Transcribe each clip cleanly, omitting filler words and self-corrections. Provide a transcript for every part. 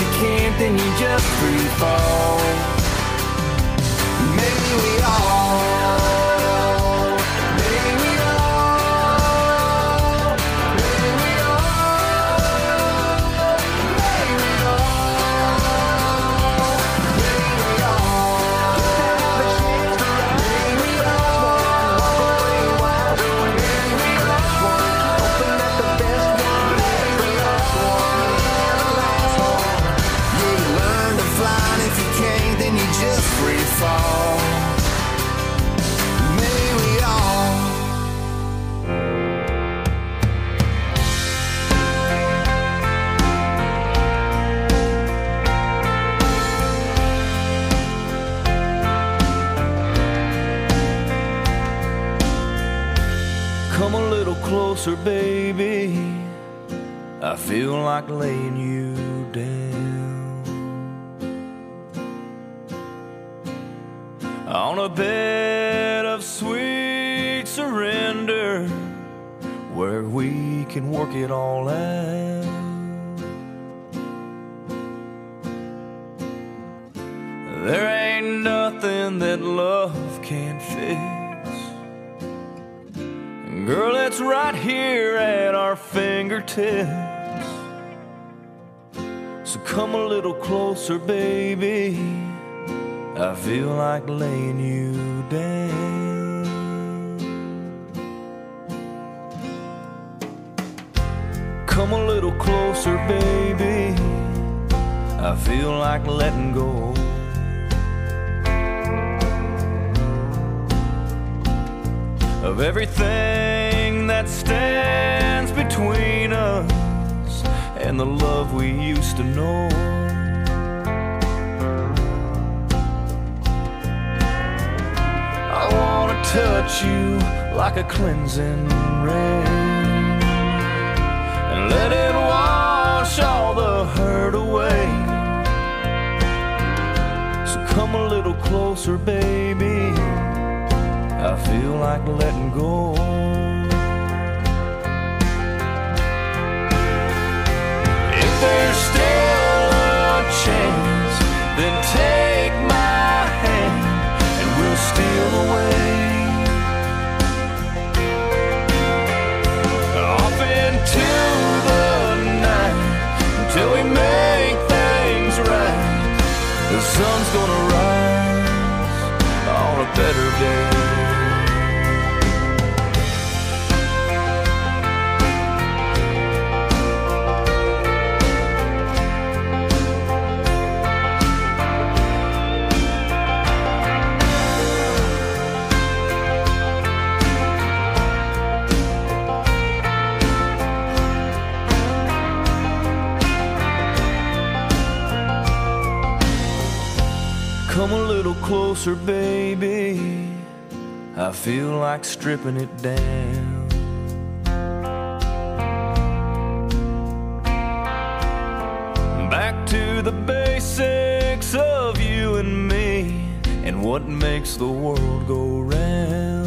you can't, then you just free fall. Maybe we all, maybe we all, maybe we all, maybe we all, maybe we all, maybe we all, walk away wiser, maybe we all, hoping that the best one is the last one, and the last one. Yeah, you learn to fly, and if you can't, then you just free fall. Maybe we all. Come a little closer, baby. I feel like laying you down on a bed of sweet surrender, where we can work it all out. There ain't nothing that love can't fix. Girl, it's right here at our fingertips. So come a little closer, baby. I feel like laying you down. Come a little closer, baby. I feel like letting go. Of everything that stands between us and the love we used to know. I wanna touch you like a cleansing rain and let it wash all the hurt away. So come a little closer, baby. I feel like letting go. If there's still a chance, then take my hand and we'll steal away off into the night until we make things right. The sun's gonna rise on a better day. Come a little closer, baby. I feel like stripping it down. Back to the basics of you and me and what makes the world go round.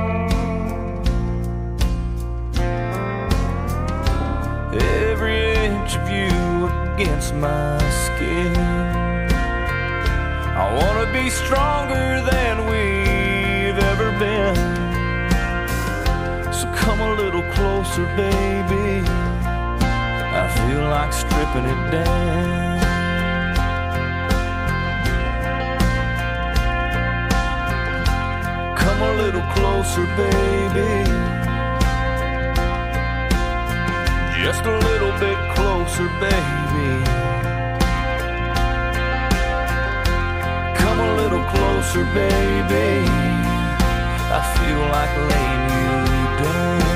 Every inch of you against my skin. I wanna be stronger than we've ever been. So come a little closer, baby. I feel like stripping it down. Come a little closer, baby. Just a little bit closer, baby. Come a little closer, baby. I feel like laying you down.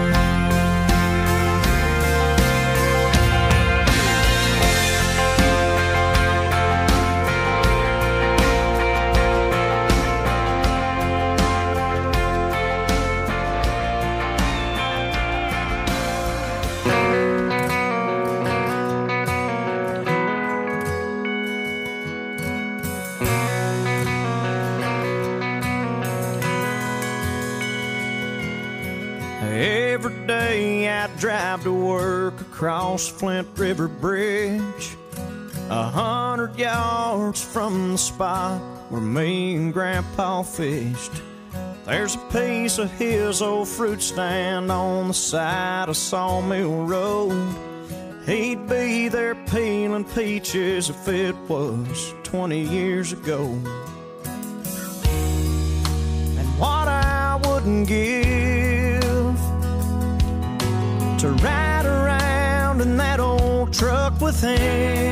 Every day I drive to work across Flint River Bridge. 100 yards from the spot where me and Grandpa fished, there's a piece of his old fruit stand on the side of Sawmill Road. He'd be there peeling peaches if it was 20 years ago. And what I wouldn't give to ride around in that old truck with him.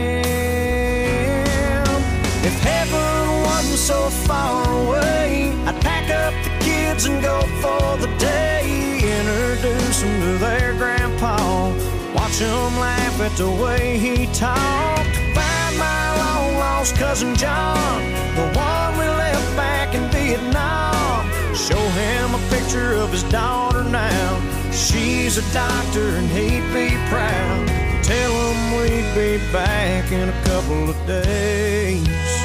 If heaven wasn't so far away, I'd pack up the kids and go for the day. Introduce them to their grandpa, watch him laugh at the way he talked. Find my long-lost cousin John, the one we left back in Vietnam. Show him a picture of his daughter now. She's a doctor and he'd be proud. Tell him we'd be back in a couple of days.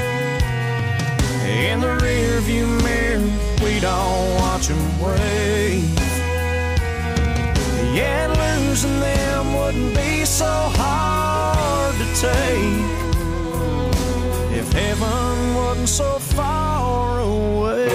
In the rearview mirror, we'd all watch him wave. Yeah, losing them wouldn't be so hard to take if heaven wasn't so far away.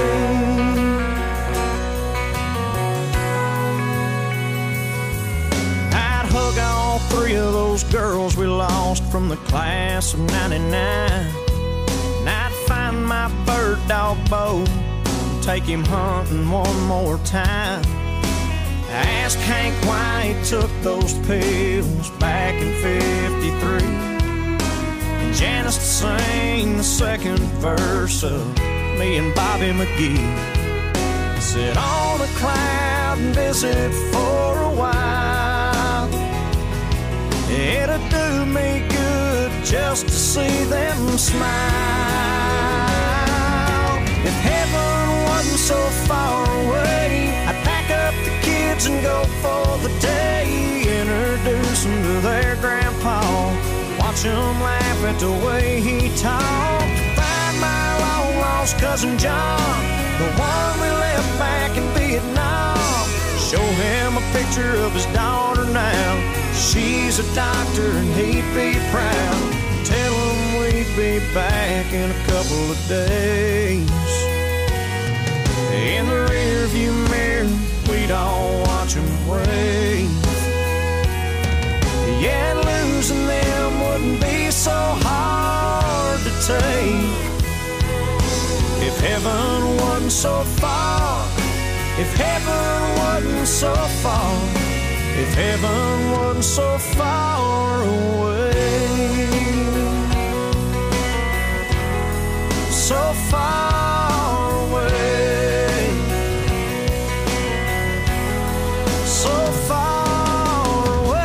I'd hug all three of those girls we lost from the class of '99. And I'd find my bird dog Bo, take him hunting one more time. Ask Hank why he took those pills back in '53, and Janice to sing the second verse of me and Bobby McGee. Sit on a cloud and visit for a while. It'd do me good just to see them smile. If heaven wasn't so far away, I'd pack up the kids and go for the day. Introduce them to their grandpa, watch him laugh at the way he talked. Find my long-lost cousin John, the one we left back in Vietnam. Show him a picture of his daughter now. She's a doctor and he'd be proud. Tell him we'd be back in a couple of days. In the rearview mirror, we'd all watch him wave. Yeah, losing them wouldn't be so hard to take if heaven wasn't so far. If heaven wasn't so far. If heaven wasn't so far away. So far away. So far away.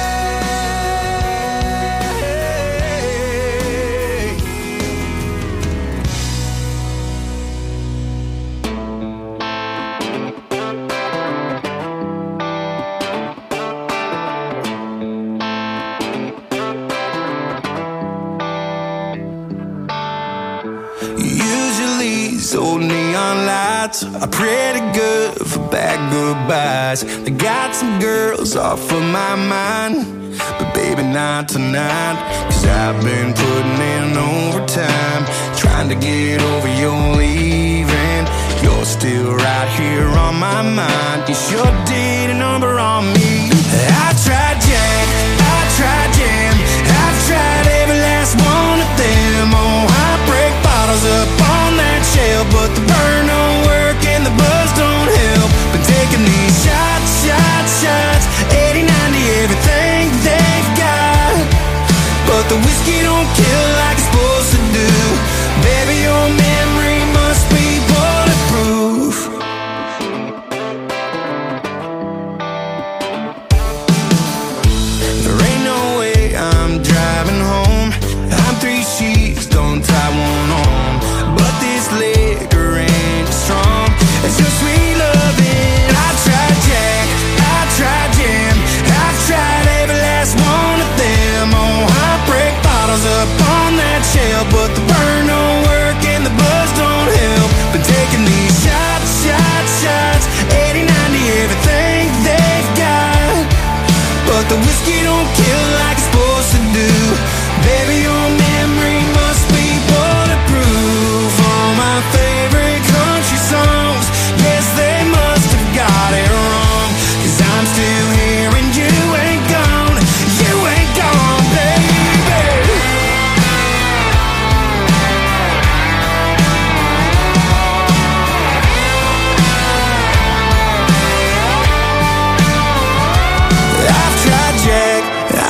Old neon lights are pretty good for bad goodbyes. They got some girls off of my mind, but baby not tonight. Cause I've been putting in overtime, trying to get over your leaving. You're still right here on my mind. You sure did a number on me. I tried Jack, I tried Jam, I've tried every last one of them. Oh, I break bottles up on that shelf, but the burn don't work and the buzz don't help. Been taking these shots, shots, shots, 80, 90, everything they've got, but the whiskey don't kill like it's supposed to do. Baby, your memory must be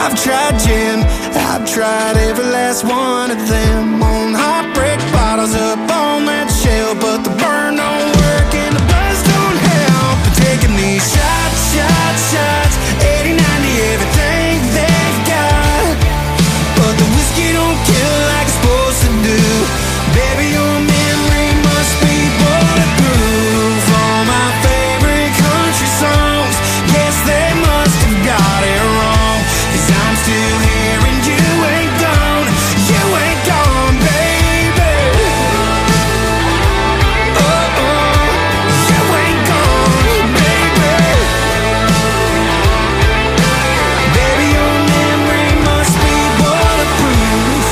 I've tried gin, I've tried every last one of them. On heartbreak bottles up on that shelf, but the burn don't work and the buzz don't help. But taking these shots, shots, shots, 80, 90, everything they've got. But the whiskey don't kill like it's supposed to do. Baby, your memory must be bulletproof. All my favorite country songs, yes, they must have got it wrong. 'Cause I'm still here and you ain't gone. You ain't gone, baby. Oh, oh, you ain't gone, baby. Baby, your memory must be bulletproof.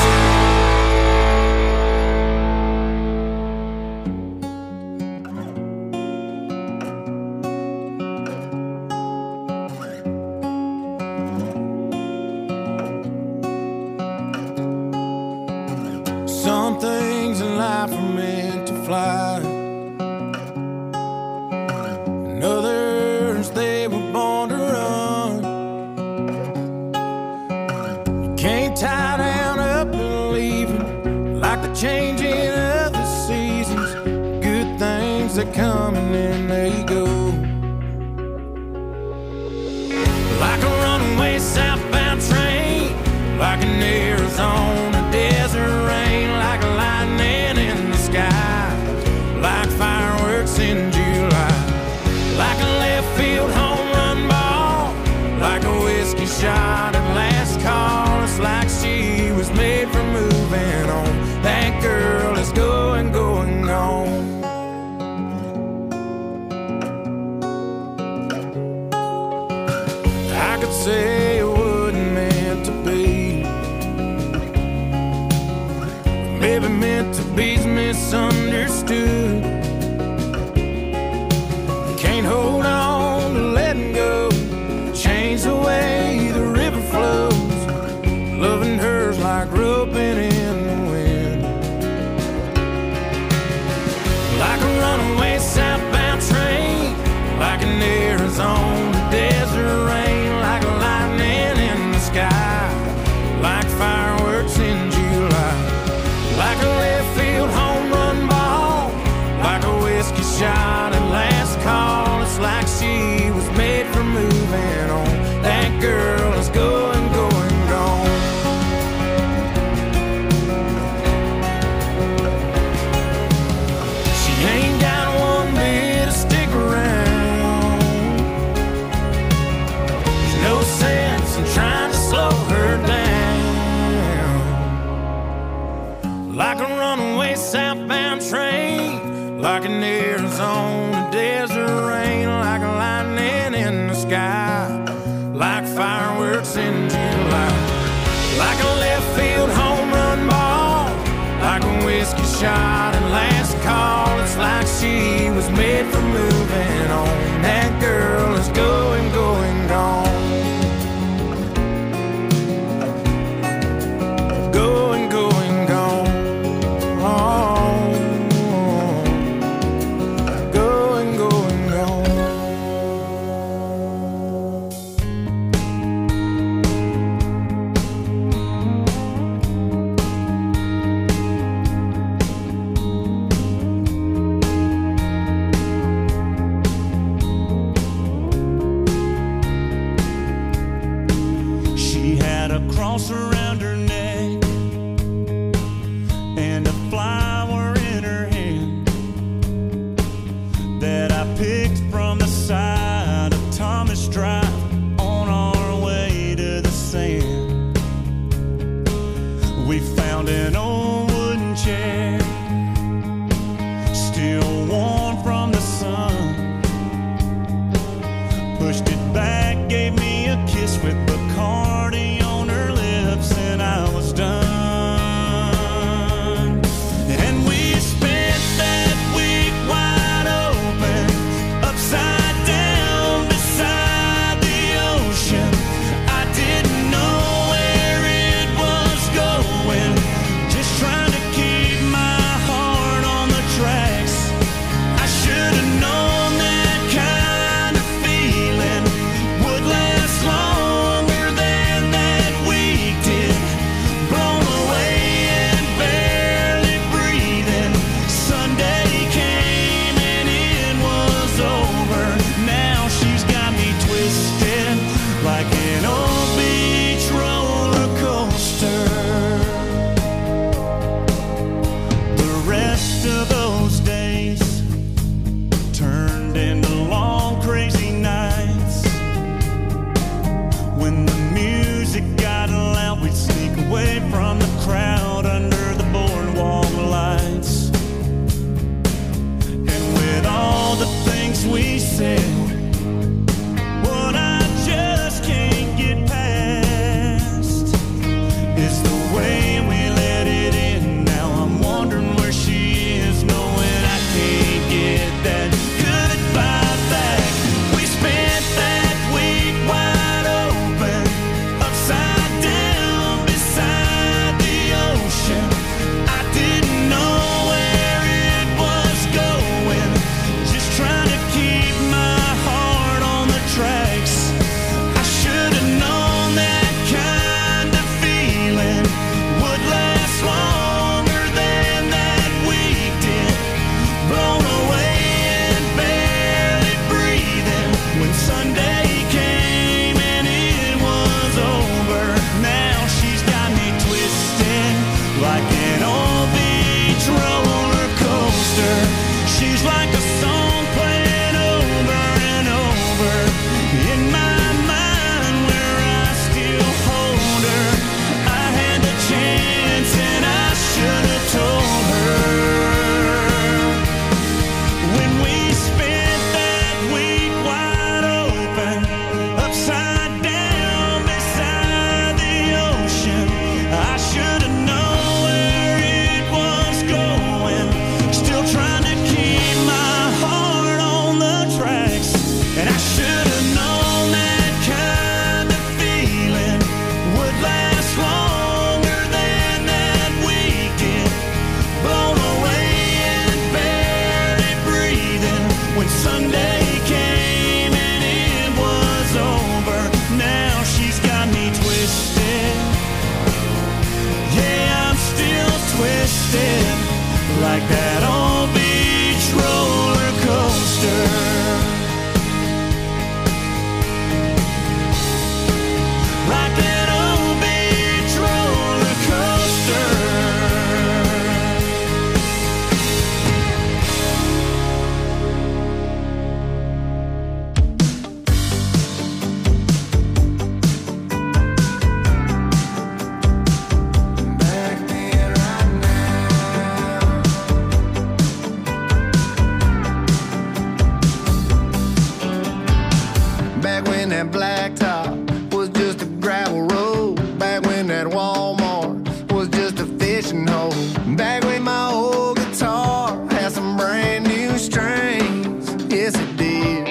Some things in life are meant to fly, and others they were born to run. You can't tie down up and leave 'em, like the changing of the seasons. Good things that come and then they go, like a runaway southbound train, like an Arizona desert rain, like a lightning in the sky, like fireworks in July, like a left field home run ball, like a whiskey shot at last call. It's like she was made for moving on. That girl is going, going, gone. I could say it wasn't meant to be, maybe meant to be's misunderstood. Can't hold on to letting go, change the way the river flows. Loving her's like roping in the wind, like a runaway southbound train, like an Arizona desert rain, like a lightning in the sky, like fireworks in July, like a left field home run ball, like a whiskey shot at last call. It's like she was made for moving on. That girl is going, going, gone. She ain't got one bit to stick around. There's no sense in trying to slow her down, like a runaway southbound train, like an Arizona desert rain, like a lightning in the sky, like fireworks in July, like a left field home run ball, like a whiskey shot at last call. It's like she was made for moving on. That girl is going, going, gone. Going, going, gone. Going, going, gone. She had a cross around her neck and a flower in her hand that I picked from the side of Thomas Drive on our way to the sand. We found an old wooden chair, still warm from the sun. Pushed it back, gave me a kiss with Bacardi on her lips, and I was done. And we spent that week wide open, upside down. the song playing over and over in my mind where I still hold her. I had the chance and I should have told her. When we spent that week wide open, upside down beside the ocean, I should have known where it was going. Still trying to keep my heart on the tracks, and I should have known that kind of feeling would last longer than that week did. Blown away and barely breathing when Sunday came and it was over. Now she's got me twisted. Yeah, I'm still twisted like that old beach roller coaster. Like that old beach roller coaster. Back then, right now. Back when that blacktop was just a gravel road. Back when that Walmart was just a fishing hole. Back when my old guitar had some brand new strings. Yes, it did.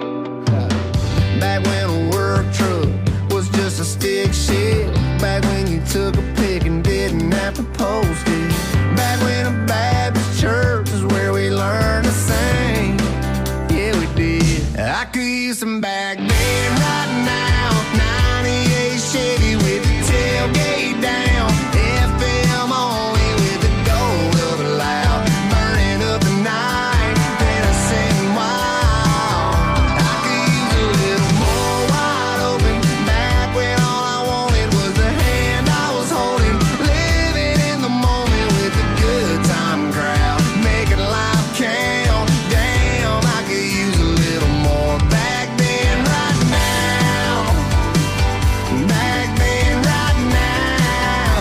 Back when a work truck was just a stick shift. Back when you took a pic and didn't have to post it. Back when a Baptist church is where we learned to sing. Yeah, we did. I could use some back then right now. 98 Chevy with the tailgate down. FM only with the gold of a loud. Burning up the night, then I sitting wild. I could use a little more wide open. Back when all I wanted was the hand I was holding. Living in the moment with the good time crowd. Making life count. Damn, I could use a little more back then, right now. Back then, right now.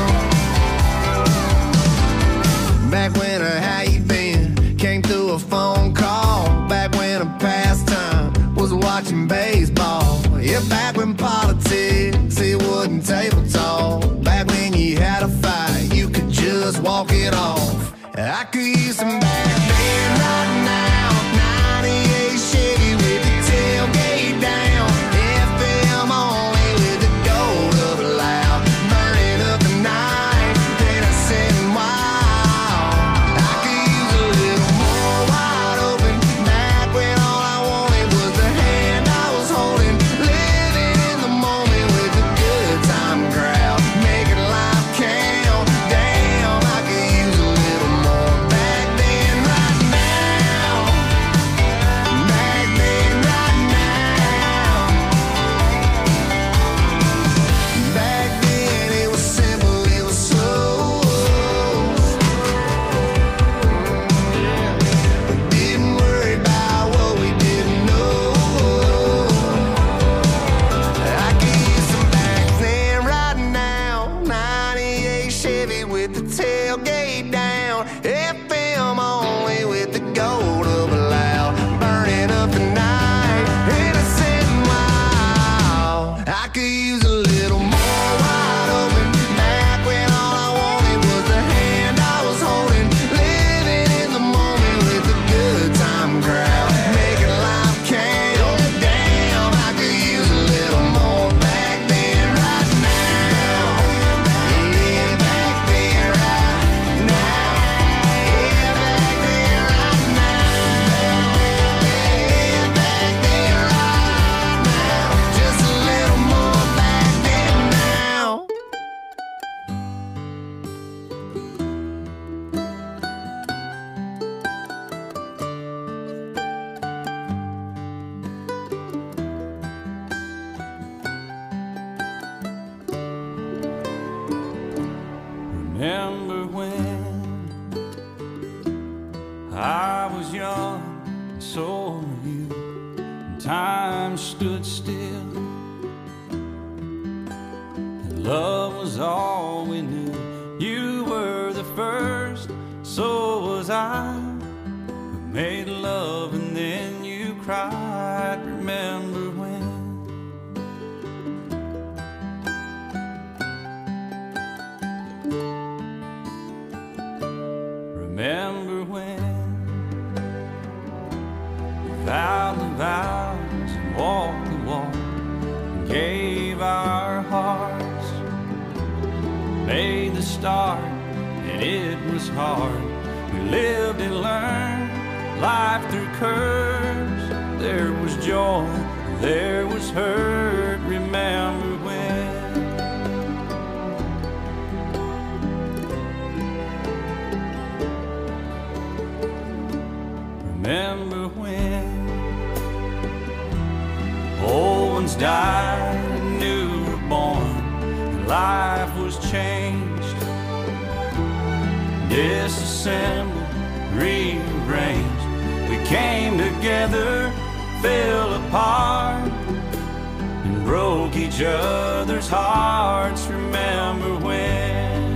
Back when a how you been came through a phone call. Back when a pastime was watching baseball. Yeah, back when politics, it wasn't table talk. Back when you had a fight, you could just walk it off. I could use some back then, right now. 98 Chevy with the tailgate down. FM only with the gold of a loud. Burning up the night, then I sitting wild. I could use a little more wide open. Back when all I wanted was the hand I was holding. Living in the moment with the good time crowd. Making life count. Damn, I could use a little more back then, saw you, and time stood still. And love was all we knew. You were the first, so was I. We made love and then you cried. Remember when? Remember when we vowed the vows and walked the walk and gave our hearts, made the start, and it was hard. We lived and learned life through curves. There was joy, there was hurt. Remember when? Remember when old ones died and new were born, and life was changed, disassembled, rearranged. We came together, fell apart, and broke each other's hearts. Remember when?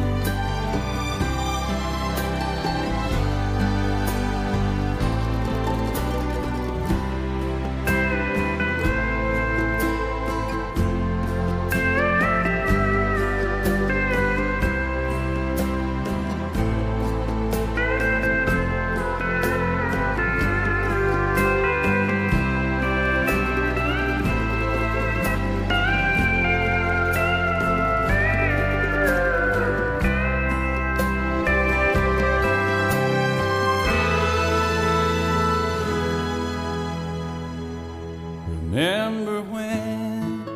Remember when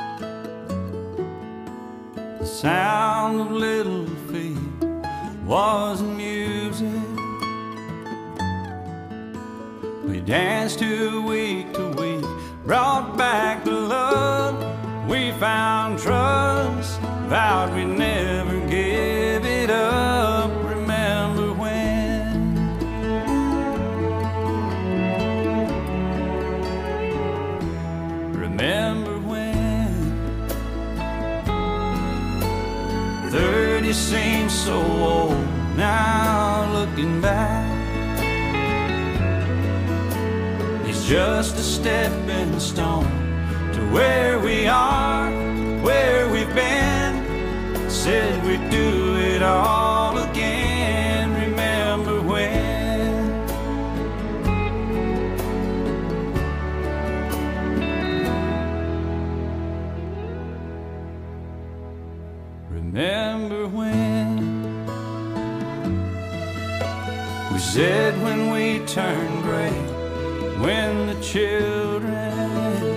the sound of little feet was music? We danced to week, brought back the love. We found trust, vowed we'd never give it up. Remember when? Remember when 30 seems so old now, looking back. It's just a stepping stone to where we are, where we've been. Said we'd do it all again. Remember when? Remember when we said when we turn gray, when the children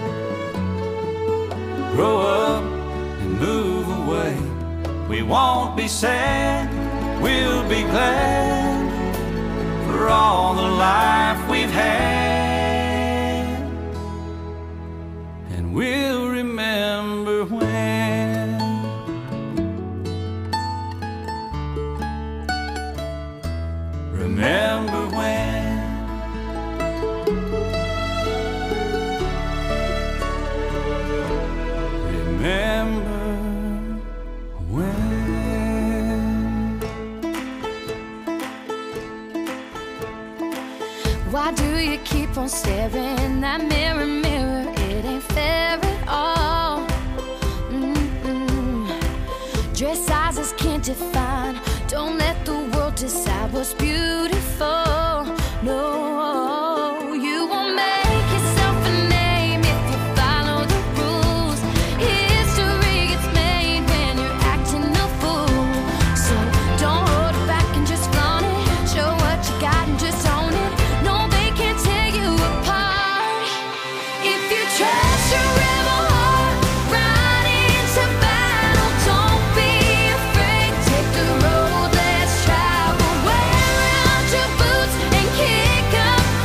grow up and move away, we won't be sad, we'll be glad for all the life we've had, and we'll remember when. Remember when? Remember when? Why do you keep on staring in that mirror, mirror? It ain't fair at all. Dress sizes can't define. Don't let the world decide what's beautiful. No, you won't make yourself a name if you follow the rules. History gets made when you're acting a fool. So don't hold it back and just flaunt it. Show what you got and just own it. No, they can't tear you apart. If you trust your rebel heart, ride into battle. Don't be afraid. Take the road less traveled. Wear out your boots and kick up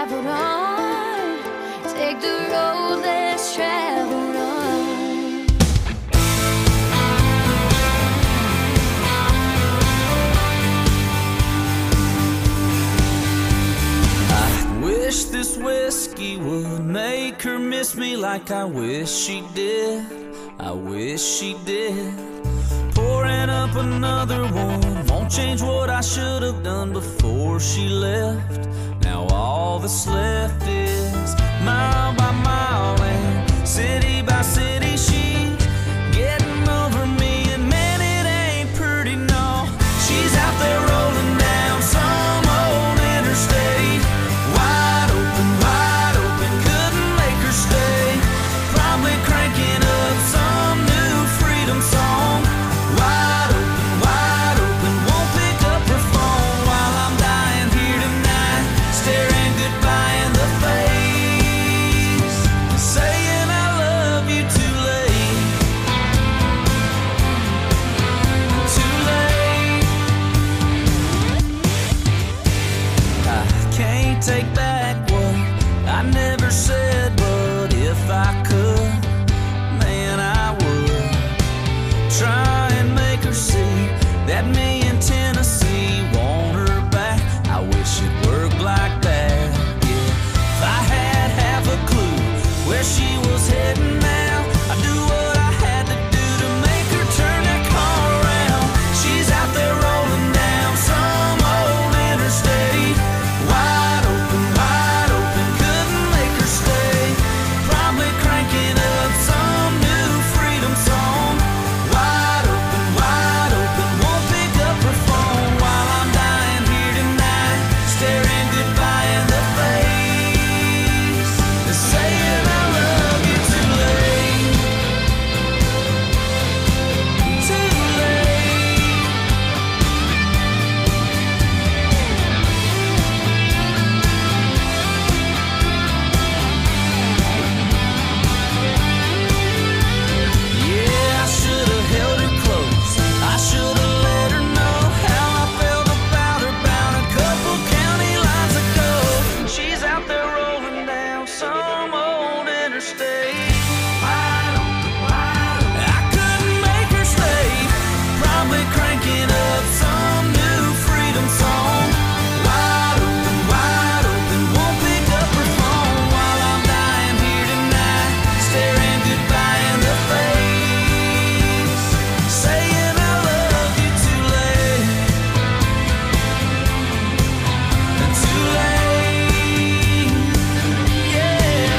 traveled on. Take the road less traveled on. I wish this whiskey would make her miss me like I wish she did. I wish she did. Pouring up another one won't change what I should have done before she left. Now all that's left is mile by mile and city by city. She's getting over me, and man, it ain't pretty, no. She's out there rolling down some old interstate, wide open, couldn't make her stay. Probably cranking up some new freedom song. Wide open, won't pick up her phone while I'm dying here tonight, staring goodbye in the face, saying I love you too late, too late. I can't take back what I never said, but if I could, man, I would try and make her see that me in Tennessee want her back. I wish it worked like that, yeah. If I had half a clue where she was heading now, I'd do what I had to do to make her turn that car around. She's out there rolling down some old interstate, wide open, couldn't make her stay. Probably cranking up some new freedom song. Wide open, won't pick up her phone while I'm dying here tonight, staring goodbye in the face, saying I love you too late, too late. Yeah, I should have held her close. I should have let her know how I felt about her about a couple county lines ago. She's out there rolling down some old interstate. I couldn't make her stay. Probably cranking up some new freedom song. Wide open, won't pick up her phone while I'm dying here tonight, staring goodbye in the face, saying I love you too late, too late, yeah.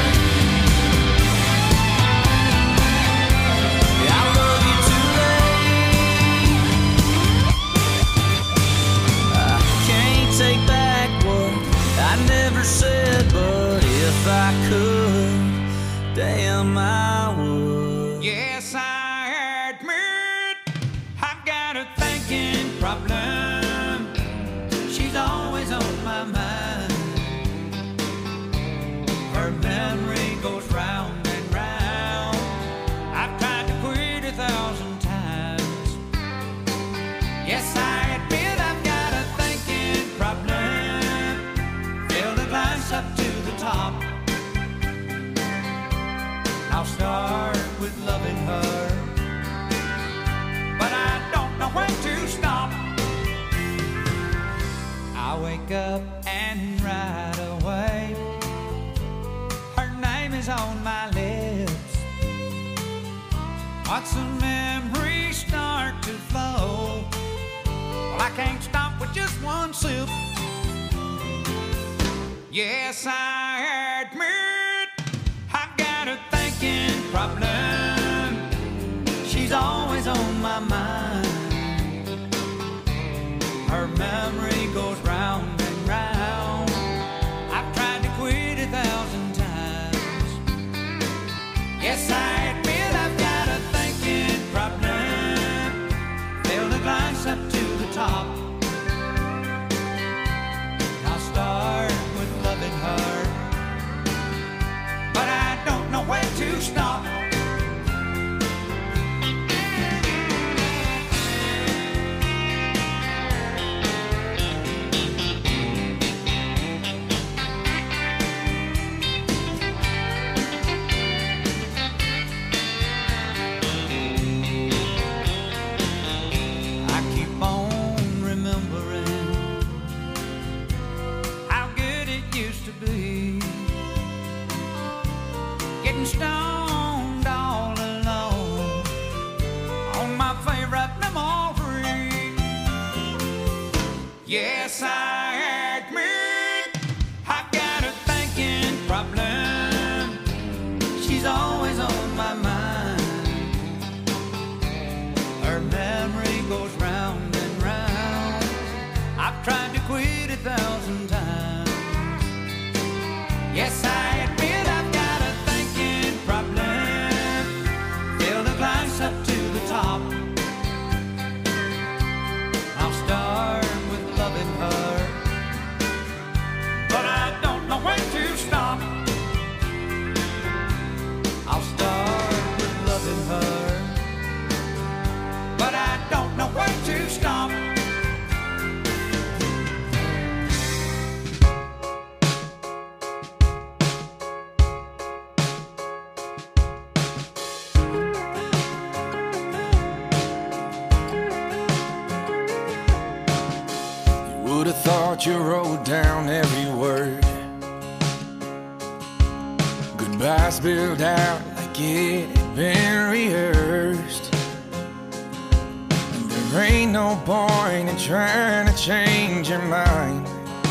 I love you too late. I can't take back what I never said, but if I could, damn, I would. Yes, I admit I've got a thinking problem. She's always on my mind. Her memory goes round and round. I've tried to quit 1,000 times. Yes, I admit I've got a thinking problem. Fill the glass up to the top. I'll start with loving her, but I don't know when to stop. I wake up and right away her name is on my lips. Watch the memories start to flow. Well, I can't stop with just one sip. Yes, I admit I've got a thinking problem. She's always on my mind. Her memory goes round and round. I've tried to quit 1,000 times. Yes, I admit I've got a thinking problem. Fill the glass up to the top. I'll start with loving her, but I don't know when to stop. to be. Getting stoned all alone on my favorite memory. Yes, I admit I got a thinking problem. She's always on my mind. Her memory goes round and round. I've tried to quit 1,000 times. Yes, I admit I've got a thinking problem. Fill the glass up to the top. I'll start with loving her, but I don't know when to stop. I'll start with loving her, but I don't know when to stop. Would've thought you wrote down every word. Goodbye spilled out like it had been rehearsed. And there ain't no point in trying to change your mind.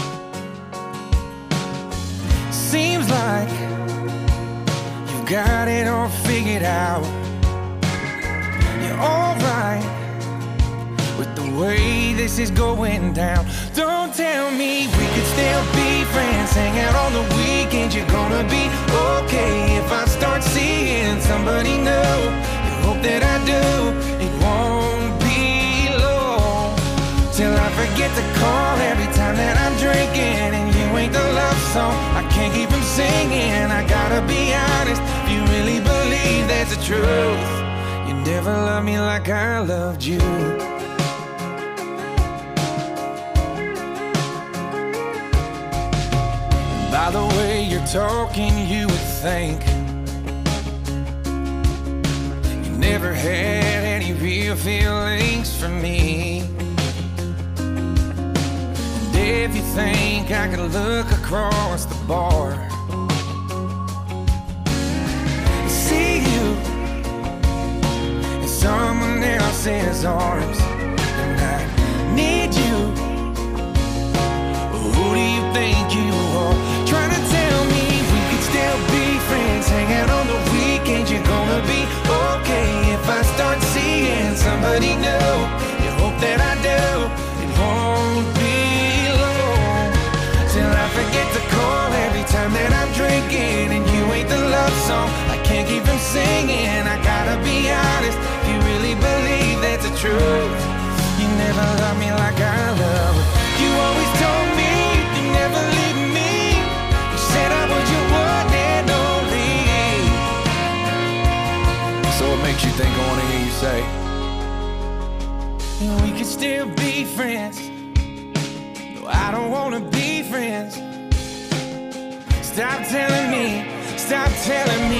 Seems like you've got it all figured out. You're alright with the way this is going down. Don't tell me we could still be friends, hang out on the weekends. You're gonna be okay if I start seeing somebody new. You hope that I do. It won't be long till I forget to call every time that I'm drinking, and you ain't the love song I can't keep from singing. I gotta be honest, if you really believe that's the truth, you never loved me like I loved you. By the way you're talking, you would think you never had any real feelings for me. And if you think I could look across the bar and see you in someone else's arms, and I need you, who do you think you are? Trying to tell me we could still be friends, hang out on the weekends. You're gonna be okay if I start seeing somebody new. You hope that I do. It won't be long till I forget to call every time that I'm drinking, and you ain't the love song I can't keep from singing. I gotta be honest, if you really believe that's the truth, you never loved me like I love. You always told me you never leave me. You said I was your one and only. So what makes you think I wanna hear you say we could still be friends? No, I don't wanna be friends. Stop telling me, stop telling me,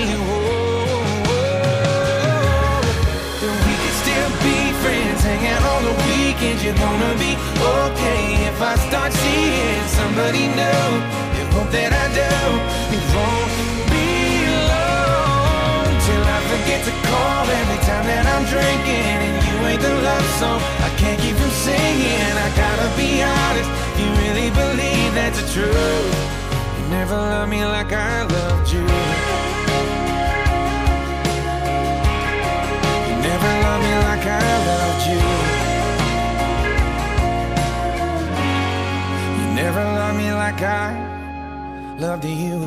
that we could still be friends, hang out on the weekends. You're gonna be okay if I start seeing somebody new. You hope that I do. It won't be long till I forget to call every time that I'm drinking, and you ain't the love song I can't keep from singing. I gotta be honest, you really believe that's the truth. You never loved me like I loved you. You never loved me like I loved you. You never loved me like I loved you.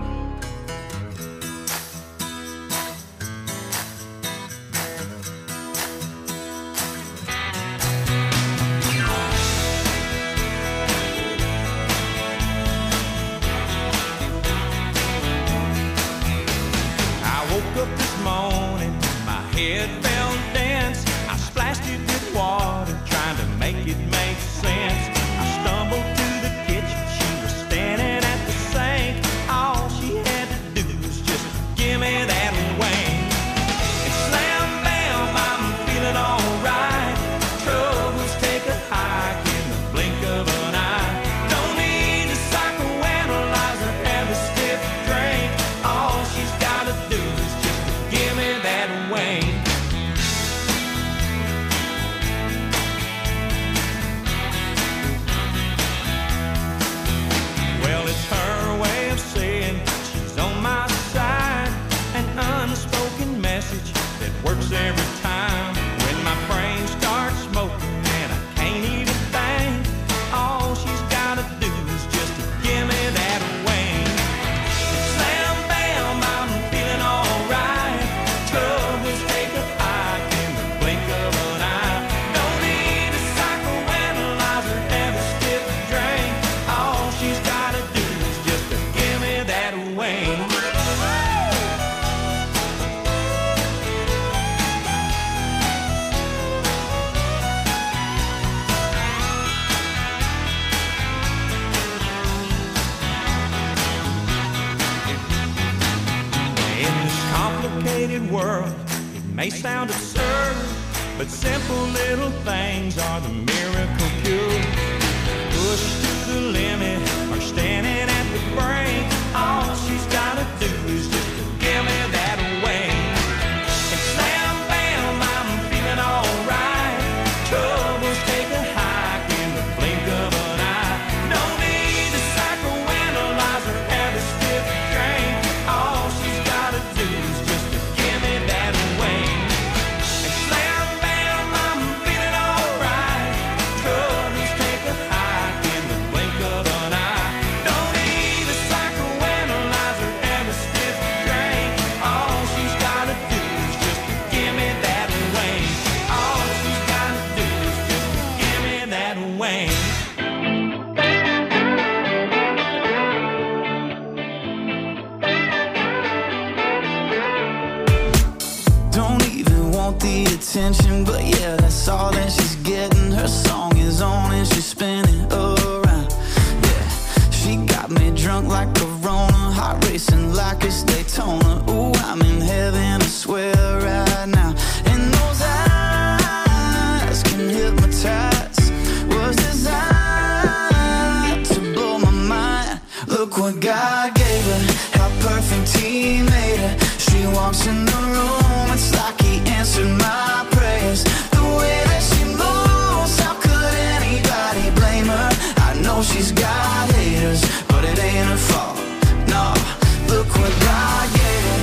Up this morning, my head felt dense. I splashed it with water, trying to make it make sense. I stumbled to the kitchen, she was standing at the sink. All she complicated world. It may sound absurd, but simple little things are the miracle cure. Pushed to the limit or standing at the brink, all she's gotta do is just to give me that wing. And slam bam, I'm feeling alright. Troubles take a hike in the blink of an eye. No need to psychoanalyze or have a stiff drink. All she's gotta do is just to give me that wing. And slam bam, I'm feeling alright. Troubles take a hike in the blink of an eye. No need to psychoanalyze or have a stiff drink. All she's gotta do is just to give me that wing. All she's gotta do is just to give me that wing. Don't even want the attention, but yeah, that's all that she's getting. Her song is on and she's spinning around. Yeah, she got me drunk like Corona, heart racing like it's Daytona. Ooh, I'm in heaven, I swear right now. And those eyes can hypnotize, was designed to blow my mind. Look what God gave her, how perfect He made her. She walks in the room, it's like He answered my prayers. The way that she moves, how could anybody blame her? I know she's got haters, but it ain't her fault. No, look what God gave her.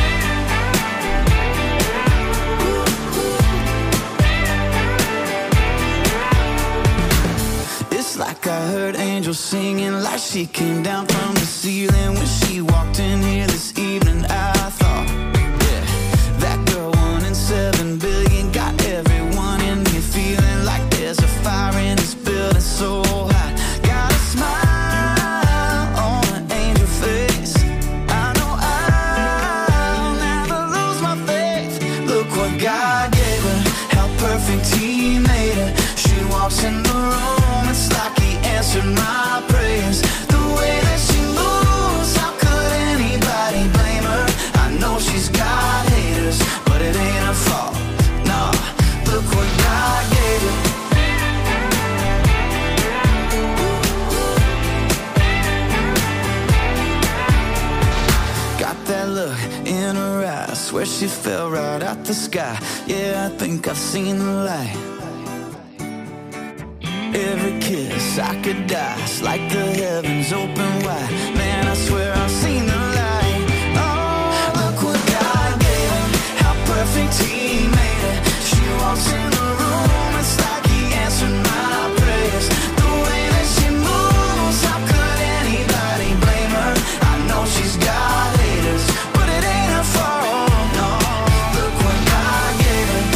It's like I heard angels singing, like she came down from the ceiling when she walked in here this evening. I thought, yeah, that girl 1 in 7 billion got everyone in here feeling like there's a fire in this building so hot. Got a smile on an angel face. I know I'll never lose my faith. Look what God gave her, how perfect He made her. She walks in the room, it's like He answered my prayers. The way that she moves, how could anybody blame her? I know she's got haters, but it ain't her fault. No, look what God gave her. Got that look in her eyes, swear she fell right out the sky. Yeah, I think I've seen the light. Every kiss I could die, it's like the heavens open wide. Man, I swear I've seen the light. Oh, look what God gave her, how perfect He made her. She walks in the room, it's like He answered my prayers. The way that she moves, how could anybody blame her? I know she's got haters, but it ain't her fault. No, look what God gave her.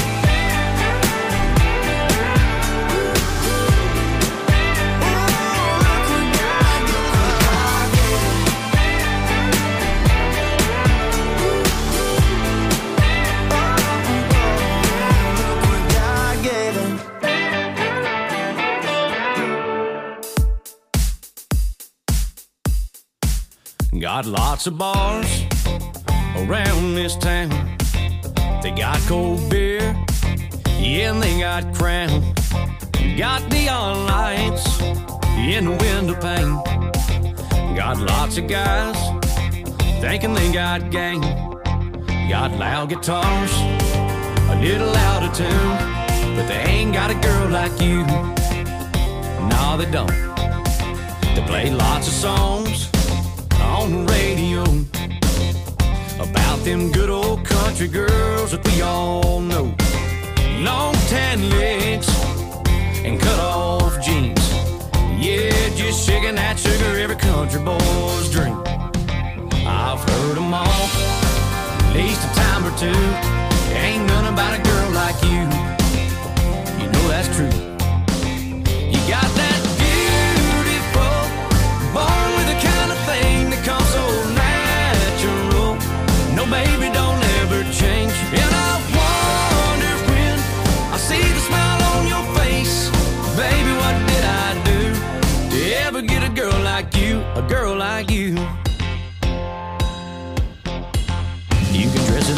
Got lots of bars around this town. They got cold beer, yeah, and they got Crown. Got neon lights in the window pane. Got lots of guys thinking they got game. Got loud guitars, a little out of tune, but they ain't got a girl like you. No, they don't. They play lots of songs on the radio about them good old country girls that we all know. Long tan legs and cut off jeans. Yeah, just shaking that sugar, every country boy's dream. I've heard them all, at least a time or two. Ain't none about a girl like you. You know that's true. You got that beautiful, born with the kind of thing that comes so natural. No, baby, don't ever change. And I wonder when I see the smile on your face, baby, what did I do to ever get a girl like you, a girl like you? You can dress it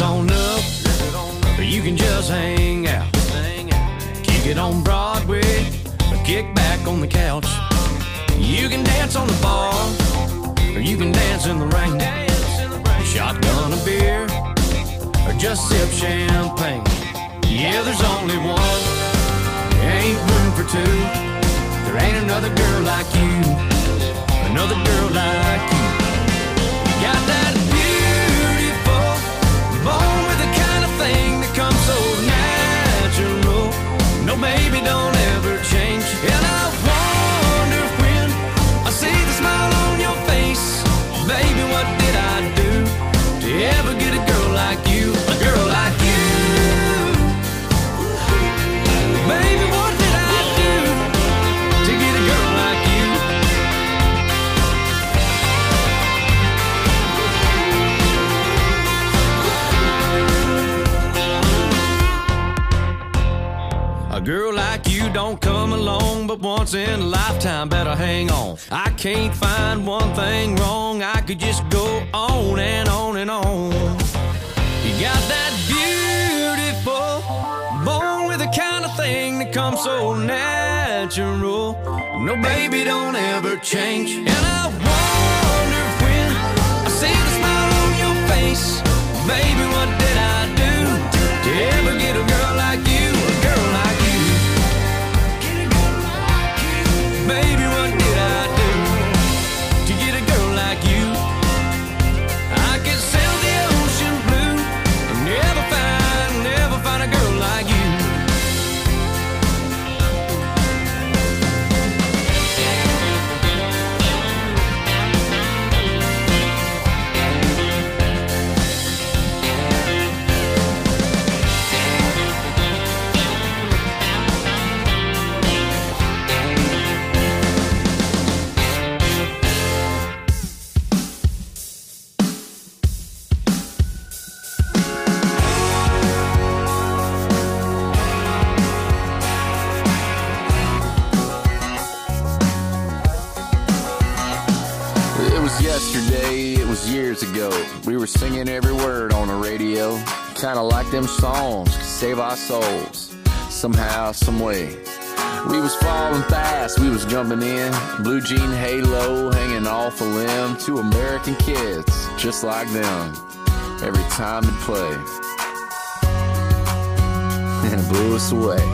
on up, or you can just hang out. Kick it on Broadway, or kick back on the couch. You can dance on the bar, or you can dance in the rain. Shotgun a beer, or just sip champagne. Yeah, there's only one, there ain't room for two. There ain't another girl like you, another girl like you. Got that beautiful, born with the kind of thing that comes so natural. No, baby, don't ever change. And I wonder when I see the smile on your face, baby, what did I do to ever get a girl like you, a girl like you? Baby, what did I do to get a girl like you? A girl like you don't come along but once in a lifetime, better hang on. I can't find one thing wrong, I could just go on and on and on. You got that beautiful, born with the kind of thing that comes so natural. No, baby, don't ever change. And I wonder when I see the smile on your face, baby, what did I do to ever get a girl like you, a girl like you? Baby, what did I do to get a girl like you? I could sail the ocean blue and never find a girl like you. Yesterday, it was years ago. We were singing every word on the radio. Kinda like them songs could save our souls. Somehow, some way. We was falling fast, we was jumping in. Blue jean halo hanging off a limb. Two American kids, just like them. Every time it played. And it blew us away.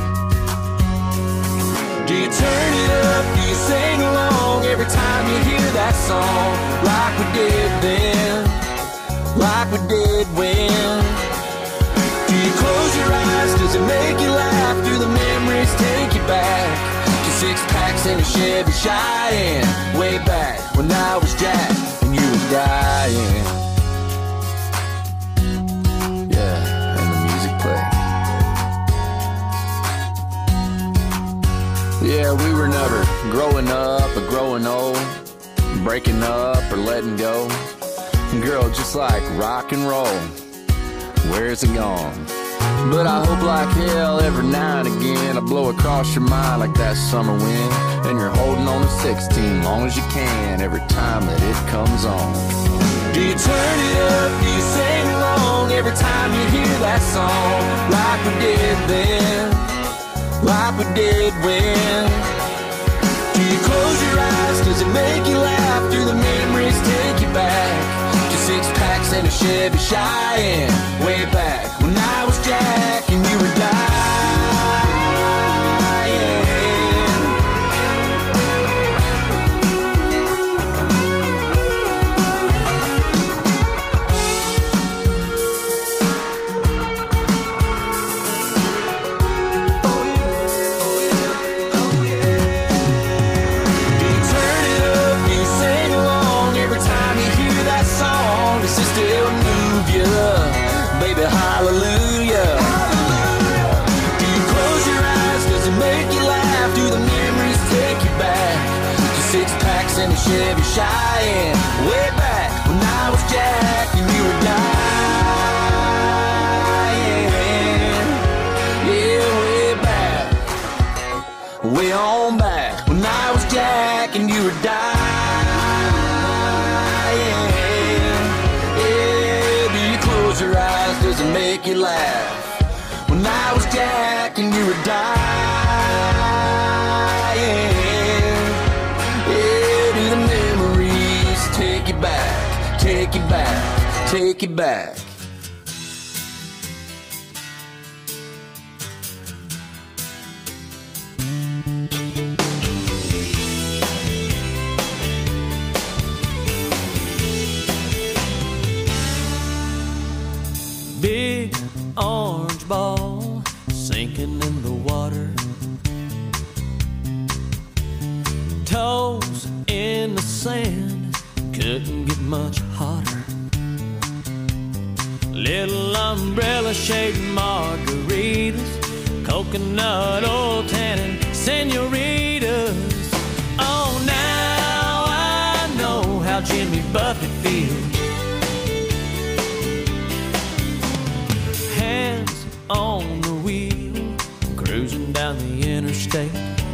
Do you turn it up? Do you sing along every time you hear that song? Like we did then, like we did when. Do you close your eyes? Does it make you laugh? Do the memories take you back to six packs in a Chevy Cheyenne? Way back when I was Jack and you were dying. Yeah, and the music played. Yeah, we were never growing up or growing old, breaking up or letting go. Girl, just like rock and roll, where's it gone? But I hope like hell every now and again I blow across your mind like that summer wind, and you're holding on to 16 long as you can every time that it comes on. Do you turn it up? Do you sing along every time you hear that song? Like we did then, like we did when. Do you close your eyes? Does it make you laugh? Do the memories take you back to six packs and a Chevy Cheyenne? Way back when I was Jack and you were dying. Does it still move you? Baby, hallelujah. Do you close your eyes? Does it make you laugh? Do the memories take you back to six packs and a Chevy Cheyenne? Way back when I was Jack and you were dying. Yeah, way back, way on back when I was Jack and you were dying. Your eyes, does it make you laugh. When I was Jack and you were dying. Yeah, do the memories take you back, take you back, take you back. Big orange ball sinking in the water, toes in the sand, couldn't get much hotter. Little umbrella shaped margaritas, coconut oil tannin senoritas. Oh, now I know how Jimmy Buffett feels. Hands on the wheel, cruising down the interstate.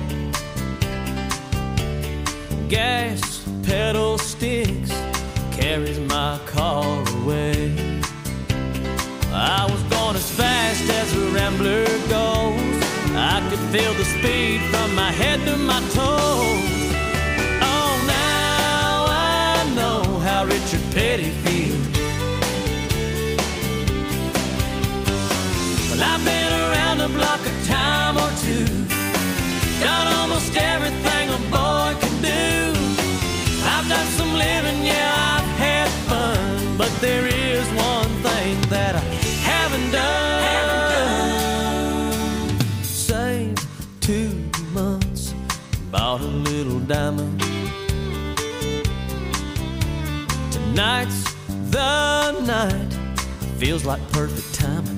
Gas pedal sticks, carries my car away. I was going as fast as a rambler goes. I could feel the speed from my head to my toes. Oh, now I know how Richard Petty feels. Well, I've been around the block a time or two, done almost everything a boy can do. I've done some living, yeah, I've had fun, but there is one thing that I haven't done. Saved 2 months, bought a little diamond. Tonight's the night, feels like perfect timing.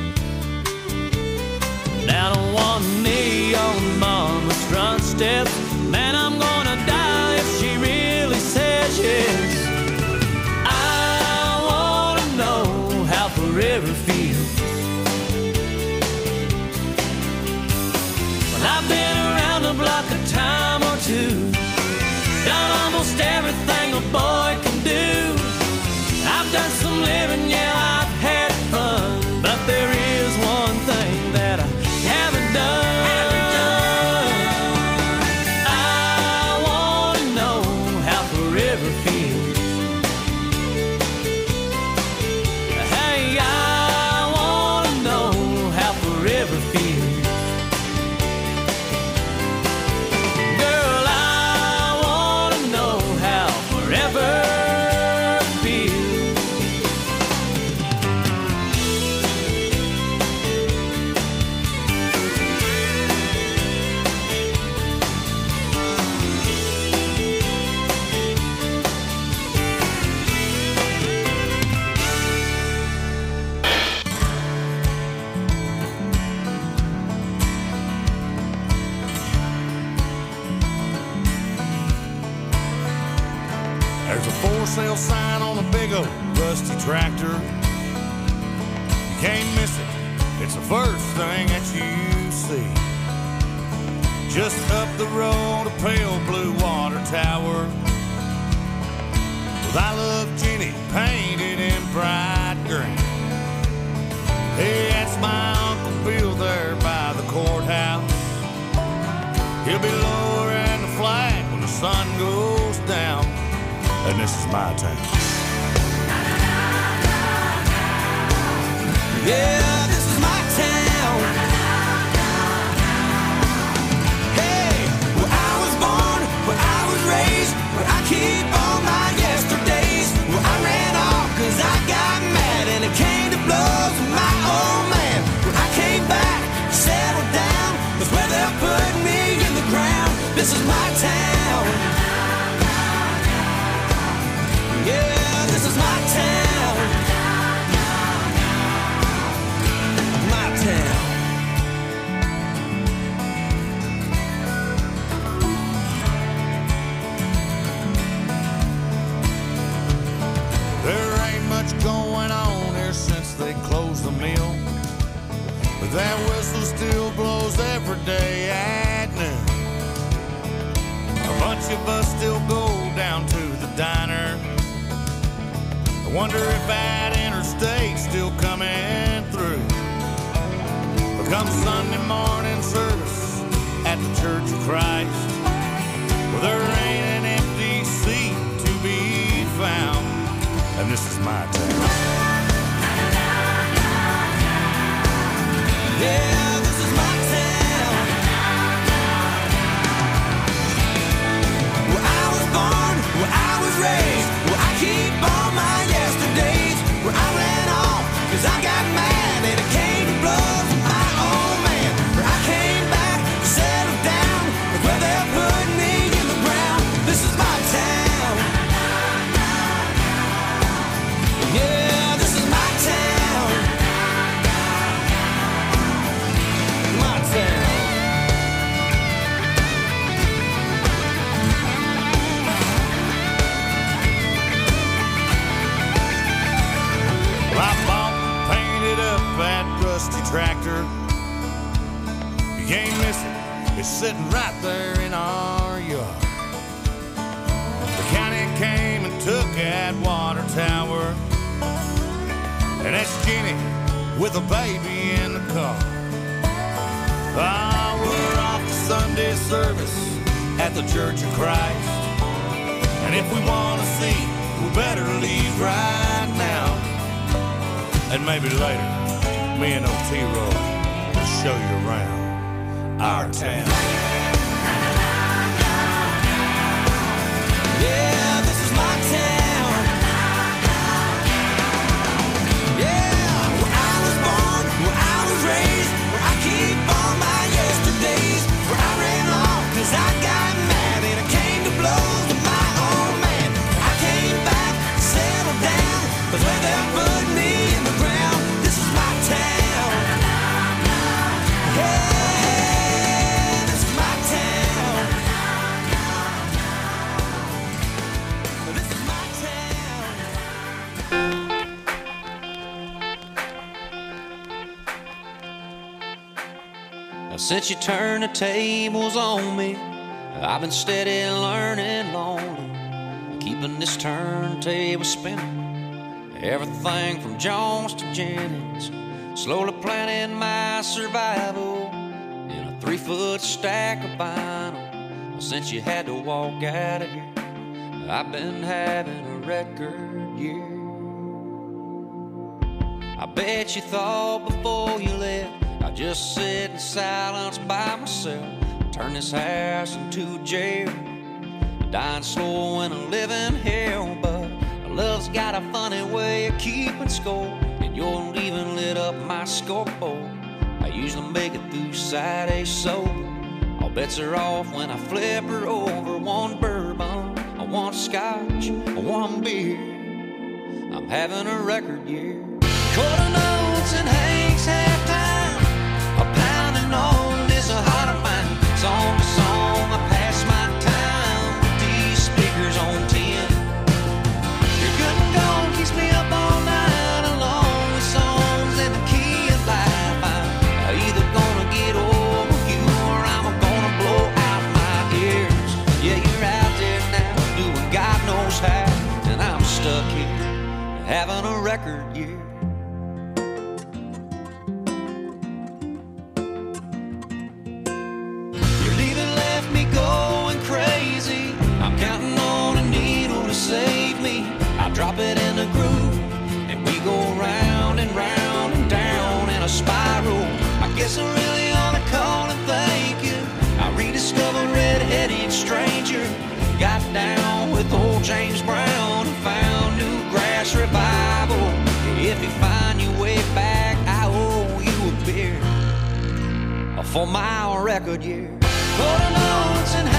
Down on one knee on mama's front steps, man, I'm gonna die if she really says yes. I wanna know how forever feels. Well, I've been around the block a time or two, done almost everything a boy can do. I've done some living, yeah, I've had fun, but there is one thing that I haven't done. I wanna know how forever feels. Hey, I wanna know how forever feels. Girl, I wanna know how forever feels. There's a for sale sign on a big old rusty tractor. You can't miss it, it's the first thing that you see. Just up the road, a pale blue water tower with I Love Jenny painted in bright green. Hey, that's my Uncle Bill there by the courthouse. He'll be lowering the flag when the sun goes down. And this is my town. Yeah, this is my town. Hey, where I was born, where I was raised, where I keep all my yesterdays. Where I ran off 'cause I got mad and it came to blows with my old man. When I came back, settled down, that's where they're putting me in the ground. This is my town. Yeah, this is my town. My town. There ain't much going on here since they closed the mill, but that whistle still blows every day at noon. A bunch of us still go down to the diner. I wonder if that interstate's still coming through. this is my town. Yeah, this is my town. My town. Well, I bought and painted up that rusty tractor. You ain't miss it. It's sitting right there in our yard. The county came and took that water tower, and that's Jenny with a baby in the car. Ah, we're off to Sunday service at the Church of Christ, and if we want to see, we better leave right now. And maybe later, me and Otero will show you around our town. Yeah, this is my town. Yeah, where I was born, where I was raised, where I keep all my yesterdays, where I ran off 'cause I got mad and I came to blows with my old man. I came back, settled down, but where they put me in the ground. This is my town. Yeah. Since you turned the tables on me, I've been steady learning lonely, keeping this turntable spinning. Everything from Jones to Jennings, slowly planning my survival in a 3-foot stack of vinyl. Since you had to walk out of here, I've been having a record year. I bet you thought before you left I'd just sit in silence by myself, turn this house into jail, dying slow in a living hell. But love's got a funny way of keeping score, and you're leaving lit up my scoreboard. I usually make it through Saturday sober. All bets are off when I flip her over. One bourbon, one scotch, one beer. I'm having a record year. Quarter notes and Hank's halftime, a pounding on this heart of mine. Song to song, I pass my time with these speakers on 10. Your good and gone keeps me up all night along with songs in the key of life. I'm either gonna get over you or I'm gonna blow out my ears. Yeah, you're out there now doing God knows how, and I'm stuck here having a record year. Save me, I drop it in the groove, and we go round and round and down in a spiral. I guess I really ought to call and thank you. I rediscovered Red-Headed Stranger, got down with old James Brown, and found New Grass Revival. If you find your way back, I owe you a beer for my record year. Quarter notes and